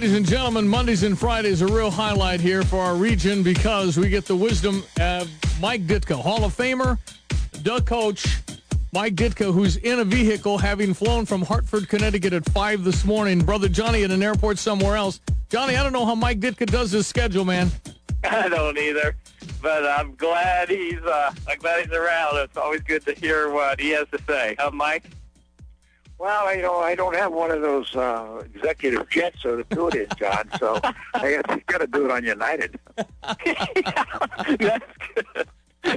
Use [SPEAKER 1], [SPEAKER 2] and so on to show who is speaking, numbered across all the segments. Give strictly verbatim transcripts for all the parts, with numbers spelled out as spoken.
[SPEAKER 1] Ladies and gentlemen, Mondays and Fridays are a real highlight here for our region because we get the wisdom of Mike Ditka, Hall of Famer, the coach, Mike Ditka, who's in a vehicle having flown from Hartford, Connecticut at five this morning. Brother Johnny at an airport somewhere else. Johnny, I don't know how Mike Ditka does his schedule, man.
[SPEAKER 2] I don't either, but I'm glad he's uh, I'm glad he's around. It's always good to hear what he has to say. Huh, Mike?
[SPEAKER 3] Well, you know, I don't have one of those uh, executive jets so to do it in, John, so I guess you got to do it on United.
[SPEAKER 2] Yeah, that's good.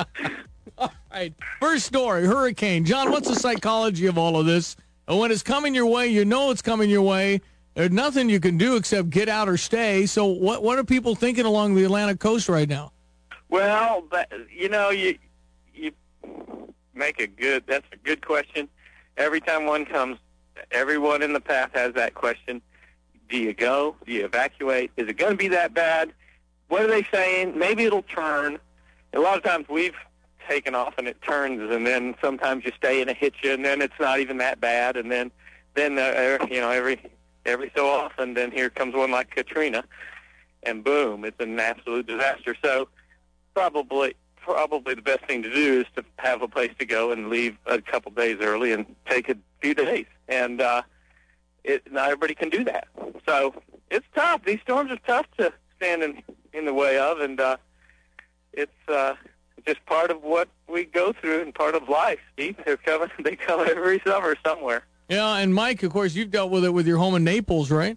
[SPEAKER 1] All right. First story, hurricane. John, what's the psychology of all of this? And when it's coming your way, you know it's coming your way. There's nothing you can do except get out or stay. So what what are people thinking along the Atlantic coast right now?
[SPEAKER 2] Well, but, you know, you you make a good, that's a good question. Every time one comes, everyone in the path has that question. Do you go? Do you evacuate? Is it going to be that bad? What are they saying? Maybe it'll turn. A lot of times we've taken off and it turns, and then sometimes you stay and it hits you, and then it's not even that bad, and then, then uh, you know, every every so often, then here comes one like Katrina, and boom, it's an absolute disaster. So probably probably the best thing to do is to have a place to go and leave a couple days early and take a few days. And uh, it, not everybody can do that. So it's tough. These storms are tough to stand in, in the way of, and uh, it's uh, just part of what we go through and part of life, Steve. They're coming, they come every summer somewhere.
[SPEAKER 1] Yeah, and Mike, of course, you've dealt with it with your home in Naples, right?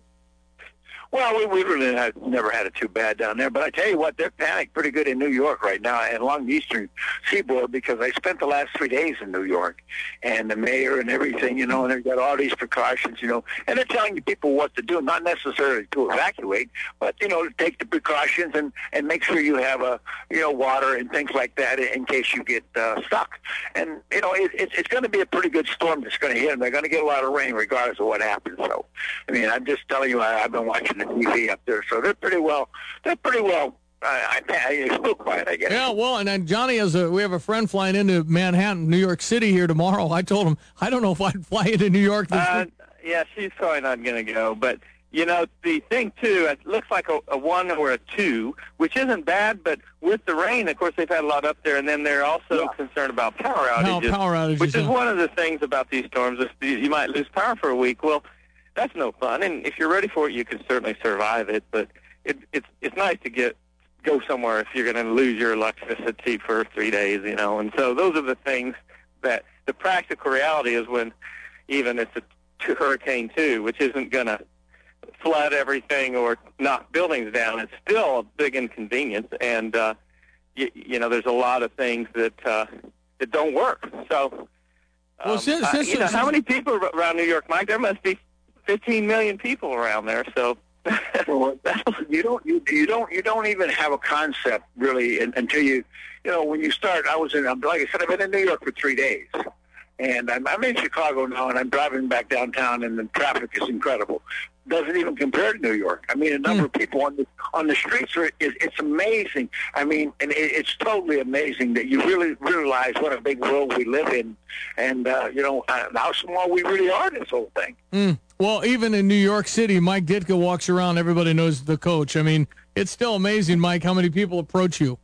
[SPEAKER 3] Well, we, we really have never had it too bad down there. But I tell you what, they're panicked pretty good in New York right now and along the eastern seaboard because I spent the last three days in New York. And the mayor and everything, you know, and they've got all these precautions, you know. And they're telling people what to do, not necessarily to evacuate, but, you know, to take the precautions and, and make sure you have, a, you know, water and things like that in case you get uh, stuck. And, you know, it, it, it's going to be a pretty good storm that's going to hit them. They're going to get a lot of rain regardless of what happens. So, I mean, I'm just telling you, I, I've been watching the T V up there, so they're pretty well. They're pretty well. I, I, I spoke by it, I guess.
[SPEAKER 1] Yeah, well, and then Johnny has a. We have a friend flying into Manhattan, New York City here tomorrow. I told him I don't know if I'd fly into New York this
[SPEAKER 2] uh,
[SPEAKER 1] week.
[SPEAKER 2] Yeah, she's probably not going to go. But you know, the thing too, it looks like a, a one or a two, which isn't bad. But with the rain, of course, they've had a lot up there, and then they're also
[SPEAKER 3] yeah.
[SPEAKER 2] concerned about power outages.
[SPEAKER 1] No, power outages,
[SPEAKER 2] which is
[SPEAKER 1] yeah.
[SPEAKER 2] one of the things about these storms. Is you might lose power for a week. Well, that's no fun. And if you're ready for it, you can certainly survive it. But it, it's it's nice to get go somewhere if you're going to lose your electricity for three days, you know. And so those are the things that the practical reality is when even it's a t- hurricane two, which isn't going to flood everything or knock buildings down. It's still a big inconvenience, and uh, you, you know there's a lot of things that uh, that don't work. So, um,
[SPEAKER 1] Well, since-
[SPEAKER 2] uh,
[SPEAKER 1] since-
[SPEAKER 2] you know, how many people around New York, Mike? There must be fifteen million people around there. So.
[SPEAKER 3] Well, you don't you, you don't you don't even have a concept really in, until you you know when you start. I was in like I said I've been in New York for three days, and I'm, I'm in Chicago now, and I'm driving back downtown, and the traffic is incredible. Doesn't even compare to New York. I mean, the number
[SPEAKER 1] mm.
[SPEAKER 3] of people on the on the streets are is it's amazing. I mean, and it, it's totally amazing that you really realize what a big world we live in, and uh, you know uh, how small we really are in this whole thing.
[SPEAKER 1] Mm. Well, even in New York City, Mike Ditka walks around. Everybody knows the coach. I mean, it's still amazing, Mike, how many people approach you.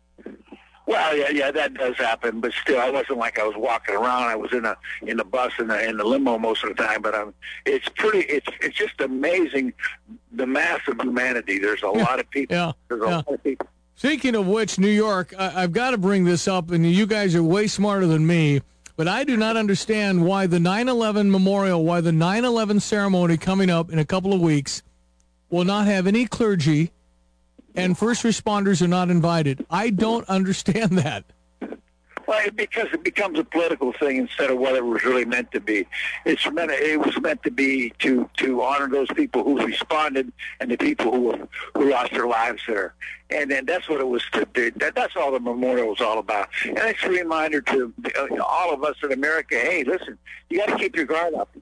[SPEAKER 3] Well, yeah, yeah, that does happen, but still, I wasn't like I was walking around. I was in a in the bus and the in the limo most of the time. But um, it's pretty. It's it's just amazing the mass of humanity. There's a lot of people.
[SPEAKER 1] Yeah,
[SPEAKER 3] There's a
[SPEAKER 1] yeah.
[SPEAKER 3] lot of people.
[SPEAKER 1] Speaking of which, New York, I, I've got to bring this up, and you guys are way smarter than me. But I do not understand why the nine eleven memorial, why the nine eleven ceremony coming up in a couple of weeks will not have any clergy and first responders are not invited. I don't understand that.
[SPEAKER 3] Well, because it becomes a political thing instead of what it was really meant to be. It's meant. It was meant to be to, to honor those people who responded and the people who who lost their lives there. And then that's what it was to do. That, that's all the memorial was all about. And it's a reminder to uh, all of us in America, hey, listen, you got to keep your guard up.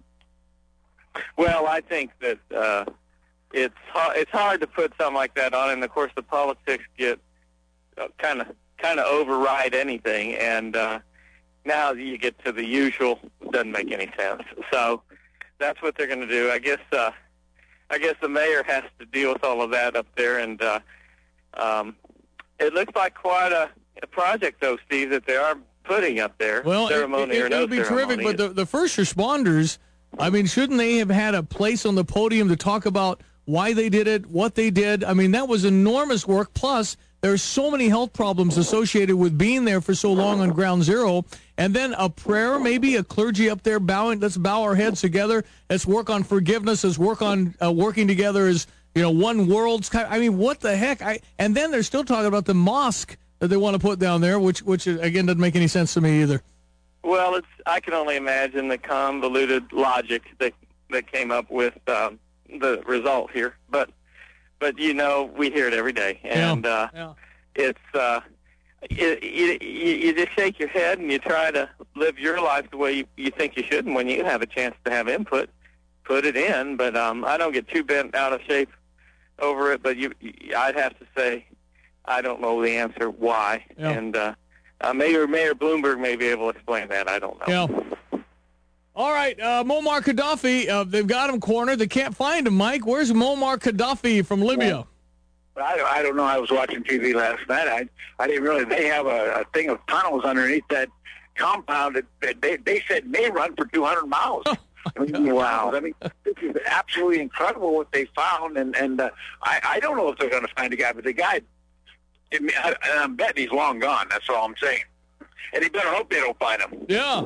[SPEAKER 2] Well, I think that uh, it's hard, it's hard to put something like that on, and of course the politics get kind of kind of override anything, and uh, now you get to the usual, doesn't make any sense. So that's what they're going to do. I guess uh, I guess the mayor has to deal with all of that up there, and uh, um, it looks like quite a, a project, though, Steve, that they are putting up there.
[SPEAKER 1] Well,
[SPEAKER 2] ceremony
[SPEAKER 1] it, it,
[SPEAKER 2] or
[SPEAKER 1] it
[SPEAKER 2] no
[SPEAKER 1] would be
[SPEAKER 2] ceremony.
[SPEAKER 1] terrific, but the, the first responders, I mean, shouldn't they have had a place on the podium to talk about why they did it, what they did? I mean, that was enormous work. Plus, there's so many health problems associated with being there for so long on Ground Zero. And then a prayer, maybe a clergy up there bowing. Let's bow our heads together. Let's work on forgiveness. Let's work on uh, working together as, you know, one world. I mean, what the heck? I And then they're still talking about the mosque that they want to put down there, which, which again, doesn't make any sense to me either.
[SPEAKER 2] Well, it's I can only imagine the convoluted logic that that came up with um, the result here. But, but you know, we hear it every day. And
[SPEAKER 1] yeah.
[SPEAKER 2] Uh,
[SPEAKER 1] yeah.
[SPEAKER 2] it's... Uh, You, you, you just shake your head and you try to live your life the way you, you think you should, and when you have a chance to have input, put it in. But um, I don't get too bent out of shape over it, but you, I'd have to say I don't know the answer why.
[SPEAKER 1] Yeah.
[SPEAKER 2] And uh, uh, Mayor Mayor Bloomberg may be able to explain that. I don't know.
[SPEAKER 1] Yeah. All right, uh, Muammar Gaddafi, uh, they've got him cornered. They can't find him, Mike. Where's Muammar Gaddafi from Libya?
[SPEAKER 3] Yeah. I don't, I don't know. I was watching T V last night. I I didn't really. They have a, a thing of tunnels underneath that compound that, that they they said may run for two hundred miles.
[SPEAKER 1] Oh,
[SPEAKER 3] I mean, wow! I mean, this is absolutely incredible what they found, and and uh, I I don't know if they're going to find a guy, but the guy, I, I'm betting he's long gone. That's all I'm saying. And they better hope they don't find him.
[SPEAKER 1] Yeah.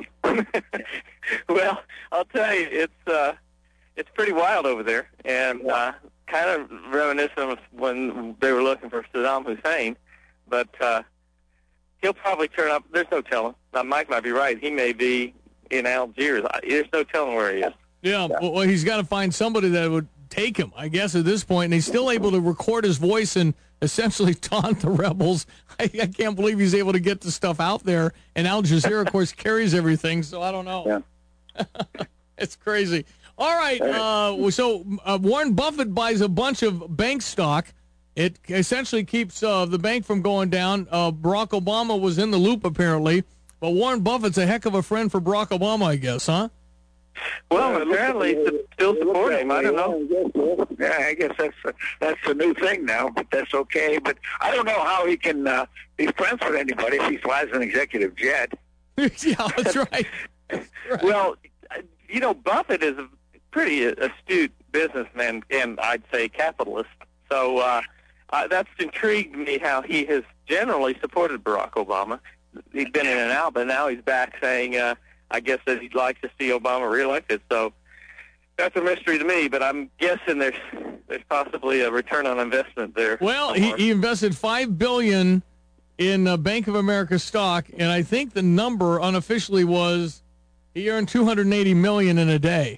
[SPEAKER 2] Well, I'll tell you, it's uh, it's pretty wild over there, and. Uh, kind of reminiscent of when they were looking for Saddam Hussein, but uh, he'll probably turn up. There's no telling. Now, Mike might be right. He may be in Algiers. There's no telling where he is.
[SPEAKER 1] Yeah, yeah. Well, he's got to find somebody that would take him, I guess, at this point, and he's still able to record his voice and essentially taunt the rebels. I, I can't believe he's able to get the stuff out there, and Al Jazeera, of course, carries everything, so I don't know.
[SPEAKER 3] Yeah.
[SPEAKER 1] It's crazy. All right, uh, so uh, Warren Buffett buys a bunch of bank stock. It essentially keeps uh, the bank from going down. Uh, Barack Obama was in the loop, apparently. But Warren Buffett's a heck of a friend for Barack Obama, I guess, huh?
[SPEAKER 2] Well, apparently he's still supporting him. I don't know.
[SPEAKER 3] Yeah, I guess that's a, that's the new thing now, but that's okay. But I don't know how he can uh, be friends with anybody if he flies an executive jet.
[SPEAKER 1] Yeah, that's right. That's right.
[SPEAKER 2] Well, you know, Buffett is a pretty astute businessman and I'd say capitalist. So uh, uh, that's intrigued me how he has generally supported Barack Obama. He's been in and out, but now he's back saying, uh, I guess that he'd like to see Obama reelected. So that's a mystery to me, but I'm guessing there's there's possibly a return on investment there.
[SPEAKER 1] Well, he, he invested five billion dollars in uh, Bank of America stock, and I think the number unofficially was he earned two hundred eighty million dollars in a day.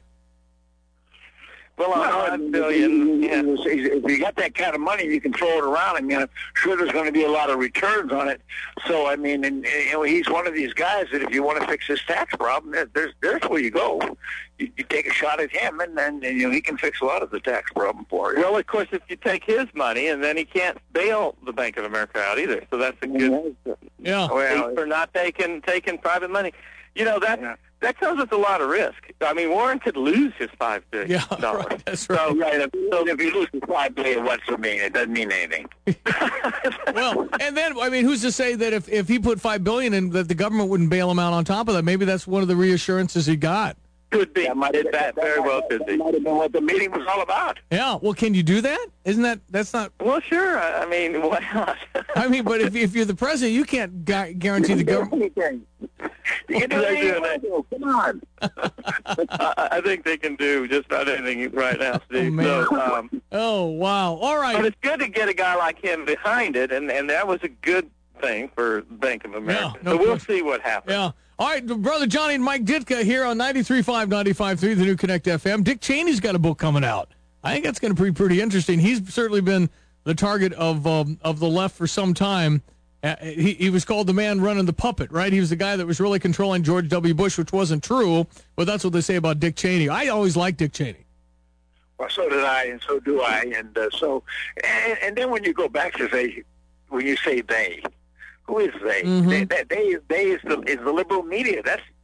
[SPEAKER 2] Well, a
[SPEAKER 3] Well,
[SPEAKER 2] hundred billion. Yeah.
[SPEAKER 3] If you got that kind of money, you can throw it around. I mean, I'm sure there's going to be a lot of returns on it. So, I mean, and, and, you know, he's one of these guys that if you want to fix his tax problem, there- there's there's where you go. You, you take a shot at him, and then and, you know he can fix a lot of the tax problem for you.
[SPEAKER 2] Well, of course, if you take his money, and then he can't bail the Bank of America out either. So that's a good
[SPEAKER 1] Yeah.
[SPEAKER 3] Well,
[SPEAKER 2] for not taking taking private money. You know that
[SPEAKER 3] Yeah.
[SPEAKER 2] that comes with a lot of risk. I mean, Warren could lose his five billion
[SPEAKER 1] Yeah,
[SPEAKER 2] dollars.
[SPEAKER 1] right, that's right.
[SPEAKER 3] So, right, if, so if you lose the five billion, what's it mean? It doesn't mean anything.
[SPEAKER 1] Well, and then, I mean, who's to say that if, if he put five billion dollars in, that the government wouldn't bail him out on top of that? Maybe that's one of the reassurances he got.
[SPEAKER 2] Could be.
[SPEAKER 3] That might
[SPEAKER 2] It, that very well could
[SPEAKER 3] that
[SPEAKER 2] be.
[SPEAKER 3] might have been what the meeting was all about.
[SPEAKER 1] Yeah. Well, can you do that? Isn't that, that's not,
[SPEAKER 2] Well, sure. I I mean, why not?
[SPEAKER 1] I mean, but if, if you're the president, you can't gu- guarantee the government.
[SPEAKER 3] Anything. You can do
[SPEAKER 2] They're
[SPEAKER 3] anything you
[SPEAKER 2] doing
[SPEAKER 3] want to do. Come on.
[SPEAKER 2] I, I think they can do just about anything right now, Steve.
[SPEAKER 1] Oh, man.
[SPEAKER 2] So, um,
[SPEAKER 1] Oh, wow. All
[SPEAKER 2] but
[SPEAKER 1] right.
[SPEAKER 2] it's good to get a guy like him behind it, and, and that was a good thing for Bank of America.
[SPEAKER 1] Yeah, no
[SPEAKER 2] so we'll
[SPEAKER 1] question.
[SPEAKER 2] see what happens.
[SPEAKER 1] Yeah. All right, Brother Johnny and Mike Ditka here on ninety-three point five, ninety-five point three, the new Connect F M. Dick Cheney's got a book coming out. I think that's going to be pretty interesting. He's certainly been the target of um, of the left for some time. Uh, he, he was called the man running the puppet, right? He was the guy that was really controlling George W. Bush, which wasn't true, but that's what they say about Dick Cheney. I always liked Dick Cheney.
[SPEAKER 3] Well, so did I, and so do I, and uh, so, and, and then when you go back to say, when you say they, who is they?
[SPEAKER 1] Mhm.
[SPEAKER 3] They, they, they, they is the is the liberal media. That's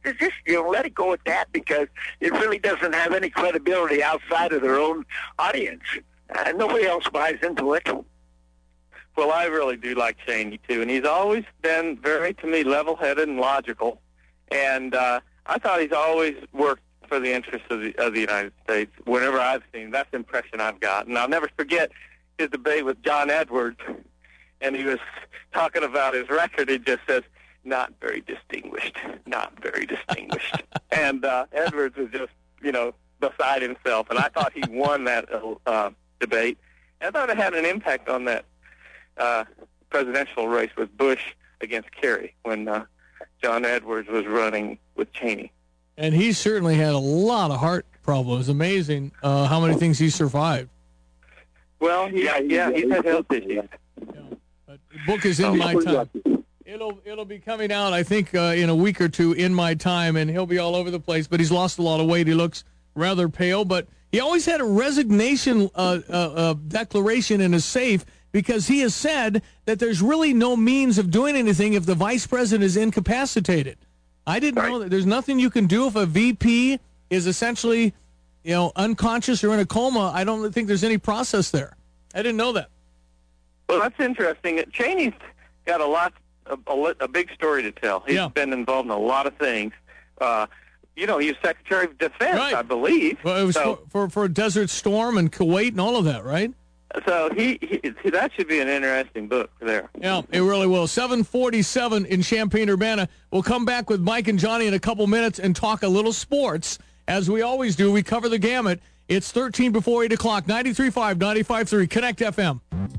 [SPEAKER 3] just, you know, let it go at that, because it really doesn't have any credibility outside of their own audience. Uh, nobody else buys into it.
[SPEAKER 2] Well, I really do like Cheney, too, and he's always been very, to me, level-headed and logical. And uh, I thought he's always worked for the interests of the, of the United States whenever I've seen him. That's the impression I've got. And I'll never forget his debate with John Edwards, and he was talking about his record. He just says, not very distinguished, not very distinguished. and uh, Edwards was just, you know, beside himself. And I thought he won that uh, debate. And I thought it had an impact on that Uh, presidential race with Bush against Kerry when uh, John Edwards was running with Cheney.
[SPEAKER 1] And he certainly had a lot of heart problems. Amazing uh, how many things he survived.
[SPEAKER 2] Well, he, yeah, yeah, he's had health issues.
[SPEAKER 1] Yeah. But the book is In My Time. It'll it'll be coming out, I think, uh, in a week or two, In My Time, and he'll be all over the place. But he's lost a lot of weight. He looks rather pale, but he always had a resignation uh, uh, uh, declaration in his safe, because he has said that there's really no means of doing anything if the vice president is incapacitated. I didn't
[SPEAKER 3] right.
[SPEAKER 1] know that. There's nothing you can do if a V P is essentially, you know, unconscious or in a coma. I don't think there's any process there. I didn't know that.
[SPEAKER 2] Well, that's interesting. Cheney's got a lot, a, a, a big story to tell. He's
[SPEAKER 1] yeah.
[SPEAKER 2] been involved in a lot of things. Uh, you know, he was Secretary of Defense,
[SPEAKER 1] right.
[SPEAKER 2] I believe.
[SPEAKER 1] Well, it was
[SPEAKER 2] so,
[SPEAKER 1] for, for, for Desert Storm and Kuwait and all of that, right?
[SPEAKER 2] So he, he that should be an interesting book there.
[SPEAKER 1] Yeah, it really will. seven forty-seven in Champaign-Urbana. We'll come back with Mike and Johnny in a couple minutes and talk a little sports. As we always do, we cover the gamut. It's thirteen before eight o'clock, ninety-three point five, ninety-five point three, Connect F M.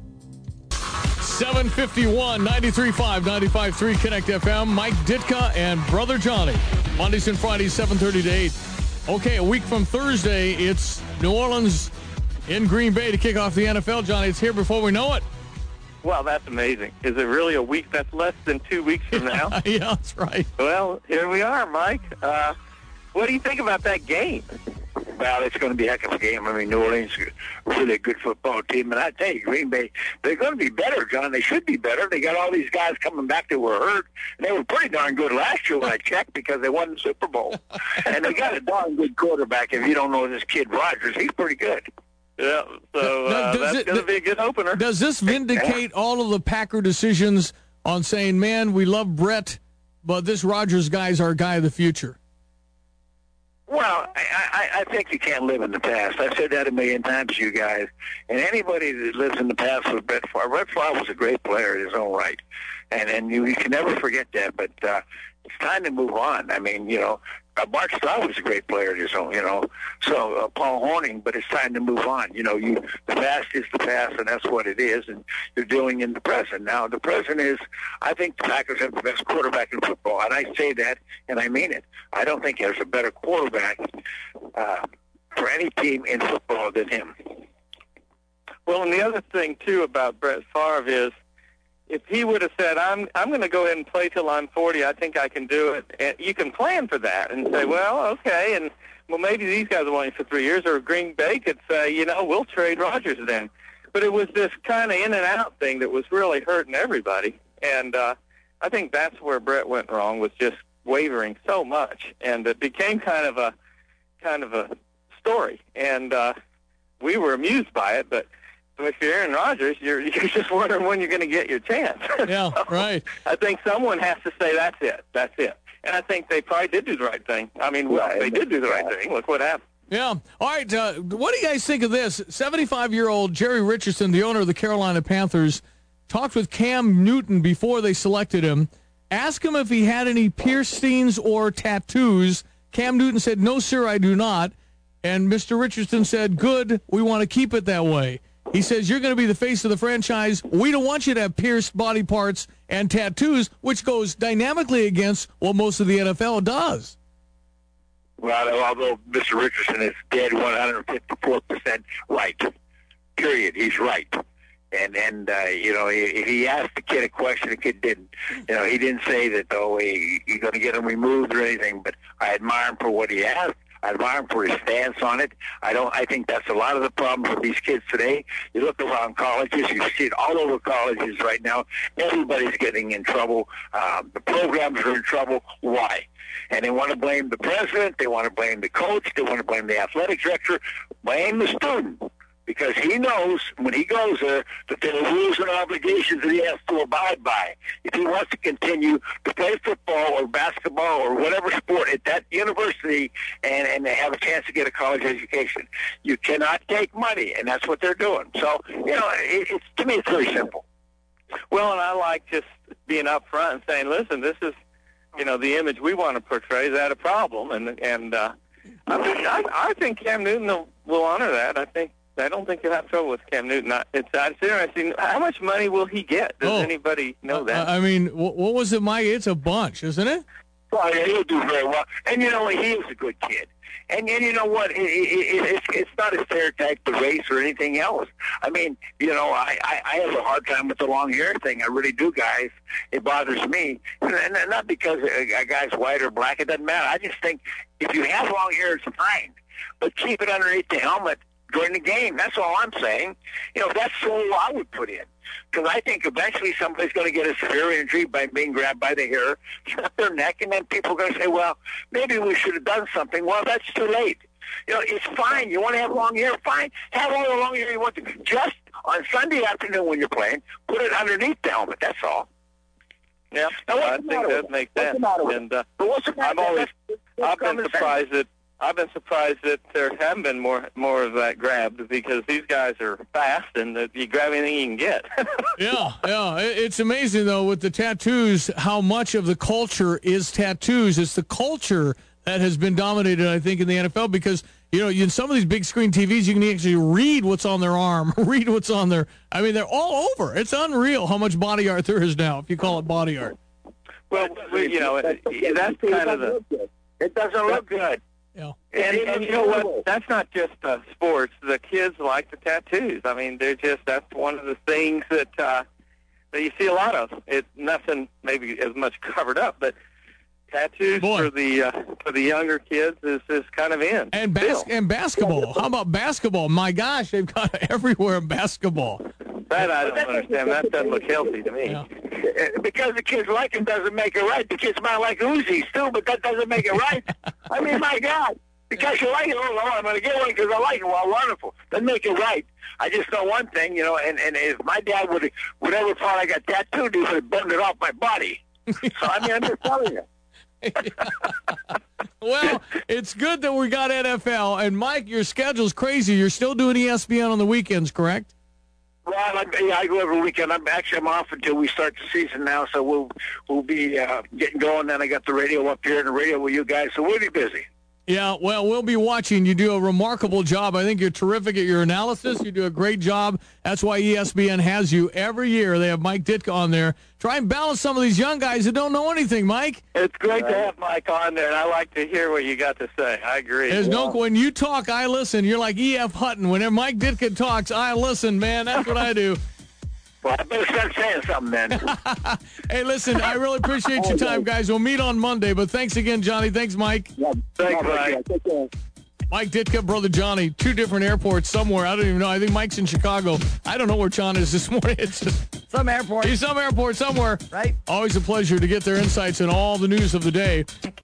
[SPEAKER 1] seven fifty-one, ninety-three point five, ninety-five point three, Connect F M. Mike Ditka and Brother Johnny. Mondays and Fridays, seven thirty to eight. Okay, a week from Thursday, it's New Orleans in Green Bay to kick off the N F L. Johnny, it's here before we know it.
[SPEAKER 2] Well, that's amazing. Is it really a week? That's less than two weeks from now?
[SPEAKER 1] Yeah, that's right.
[SPEAKER 2] Well, here we are, Mike. Uh, what do you think about that game?
[SPEAKER 3] Well, it's going to be a heck of a game. I mean, New Orleans is a really good football team. And I tell you, Green Bay, they're going to be better, John. They should be better. They got all these guys coming back that were hurt. And they were pretty darn good last year when I checked, because they won the Super Bowl. And they got a darn good quarterback. If you don't know this kid, Rodgers, he's pretty good.
[SPEAKER 2] Yeah, so uh,
[SPEAKER 1] now,
[SPEAKER 2] that's going to be a good opener.
[SPEAKER 1] Does this vindicate yeah. all of the Packer decisions on saying, man, we love Brett, but this Rodgers guy is our guy of the future?
[SPEAKER 3] Well, I, I, I think you can't live in the past. I've said that a million times to you guys. And anybody that lives in the past with Brett Favre, Brett Favre was a great player in his own right. And and you, you can never forget that. But uh, it's time to move on. I mean, you know, uh, Mark Stroud was a great player in his own, you know. So uh, Paul Horning, but it's time to move on. You know, you the past is the past, and that's what it is. And you're dealing in the present. Now, the present is, I think the Packers have the best quarterback in football. And I say that, and I mean it. I don't think there's a better quarterback uh, for any team in football than him.
[SPEAKER 2] Well, and the other thing, too, about Brett Favre is, if he would have said, I'm I'm going to go ahead and play till I'm forty, I think I can do it, and you can plan for that and say, well, okay, and well, maybe these guys will want you for three years, or Green Bay could say, you know, we'll trade Rodgers then. But it was this kind of in and out thing that was really hurting everybody, and uh, I think that's where Brett went wrong, was just wavering so much, and it became kind of a kind of a story, and uh, we were amused by it, but if you're Aaron Rodgers, you're you're just wondering when you're going to get your chance.
[SPEAKER 1] Yeah,
[SPEAKER 2] so
[SPEAKER 1] right.
[SPEAKER 2] I think someone has to say that's it. That's it. And I think they probably did do the right thing. I mean, well, they did do the right thing. Look what happened.
[SPEAKER 1] Yeah. All right. Uh, what do you guys think of this? seventy-five-year-old Jerry Richardson, the owner of the Carolina Panthers, talked with Cam Newton before they selected him. Asked him if he had any piercings or tattoos. Cam Newton said, no, sir, I do not. And Mister Richardson said, good, we want to keep it that way. He says, you're going to be the face of the franchise. We don't want you to have pierced body parts and tattoos, which goes dynamically against what most of the N F L does.
[SPEAKER 3] Well, although Mister Richardson is dead one hundred fifty-four percent right, period, he's right. And, and uh, you know, if he asked the kid a question, the kid didn't. You know, he didn't say that, oh, he, you're going to get him removed or anything, but I admire him for what he asked. I admire him for his stance on it. I don't. I think that's a lot of the problem with these kids today. You look around colleges, you see it all over colleges right now. Everybody's getting in trouble. Um, the programs are in trouble. Why? And they want to blame the president. They want to blame the coach. They want to blame the athletic director. Blame the student. Because he knows when he goes there that there are rules and obligations that he has to abide by. If he wants to continue to play football or basketball or whatever sport at that university and, and have a chance to get a college education, you cannot take money, and that's what they're doing. So, you know, it, it's to me, it's very simple.
[SPEAKER 2] Well, and I like just being up front and saying, listen, this is, you know, the image we want to portray. Is that a problem? And, and uh, I, mean, I, I think Cam Newton will, will honor that. I think. I don't think you'll have trouble with Cam Newton. It's, it's interesting. How much money will he get? Does
[SPEAKER 1] oh,
[SPEAKER 2] anybody know that?
[SPEAKER 1] I mean, what, what was it, Mike? It's a bunch, isn't it?
[SPEAKER 3] Well, yeah, he'll do very well. And, you know, he is a good kid. And, and you know what? It, it, it, it's, it's not a stereotype, the race or anything else. I mean, you know, I, I, I have a hard time with the long hair thing. I really do, guys. It bothers me. And, and not because a, a guy's white or black. It doesn't matter. I just think if you have long hair, it's fine. But keep it underneath the helmet during the game. That's all I'm saying. You know, that's all I would put in. Because I think eventually somebody's going to get a severe injury by being grabbed by the hair, snap their neck, and then people are going to say, well, maybe we should have done something. Well, that's too late. You know, it's fine. You want to have long hair? Fine. Have all the long hair you want to. Just on Sunday afternoon when you're playing, put it underneath the helmet. That's all.
[SPEAKER 2] Yeah, now, I think that makes sense. And uh, I'm always, I've been surprised that I've been surprised that there haven't been more more of that grabbed because these guys are fast and that you grab anything you can get.
[SPEAKER 1] yeah, yeah. It's amazing, though, with the tattoos, how much of the culture is tattoos. It's the culture that has been dominated, I think, in the N F L because, you know, in some of these big screen T Vs, you can actually read what's on their arm, read what's on their – I mean, they're all over. It's unreal how much body art there is now, if you call it body art.
[SPEAKER 2] Well, you know, that's kind of the –
[SPEAKER 3] it doesn't look good.
[SPEAKER 1] Yeah.
[SPEAKER 2] And, and you know what? That's not just uh, sports. The kids like the tattoos. I mean, they're just that's one of the things that uh, that you see a lot of. It's nothing maybe as much covered up, but tattoos
[SPEAKER 1] Boy.
[SPEAKER 2] for the uh, for the younger kids is, is kind of in.
[SPEAKER 1] And bas- and basketball. How about basketball? My gosh, they've got it everywhere in basketball.
[SPEAKER 2] That I don't understand. That doesn't look healthy to me.
[SPEAKER 1] Yeah.
[SPEAKER 3] Because the kids like him doesn't make it right. The kids might like Uzis too, but that doesn't make it right. I mean, my God. Because you like it, oh, no, I'm going to get one because I like it. Well, wonderful. Doesn't make it right. I just know one thing, you know, and, and if my dad would would ever thought I got tattooed, he would have burned it off my body. So, I mean, I'm just telling you.
[SPEAKER 1] Well, it's good that we got N F L. And, Mike, your schedule's crazy. You're still doing E S P N on the weekends, correct?
[SPEAKER 3] Well, I, yeah, I go every weekend. I'm actually I'm off until we start the season now, so we'll we'll be uh, getting going. Then I got the radio up here and the radio with you guys, so we'll be busy.
[SPEAKER 1] Yeah, well, we'll be watching. You do a remarkable job. I think you're terrific at your analysis. You do a great job. That's why E S P N has you every year. They have Mike Ditka on there. Try and balance some of these young guys that don't know anything, Mike.
[SPEAKER 2] It's great to have Mike on there, and I like to hear what you got to say. I agree.
[SPEAKER 1] There's
[SPEAKER 2] yeah.
[SPEAKER 1] no when you talk, I listen. You're like E F. Hutton. Whenever Mike Ditka talks, I listen, man. That's what I do.
[SPEAKER 3] Well, I better start saying something then.
[SPEAKER 1] Hey, listen, I really appreciate your time, guys. We'll meet on Monday, but thanks again, Johnny. Thanks, Mike.
[SPEAKER 3] Yeah,
[SPEAKER 2] thanks, Mike.
[SPEAKER 1] Mike Ditka, brother Johnny, two different airports somewhere. I don't even know. I think Mike's in Chicago. I don't know where John is this morning. It's just
[SPEAKER 4] some airport.
[SPEAKER 1] He's some airport somewhere.
[SPEAKER 4] Right.
[SPEAKER 1] Always a pleasure to get their insights and all the news of the day.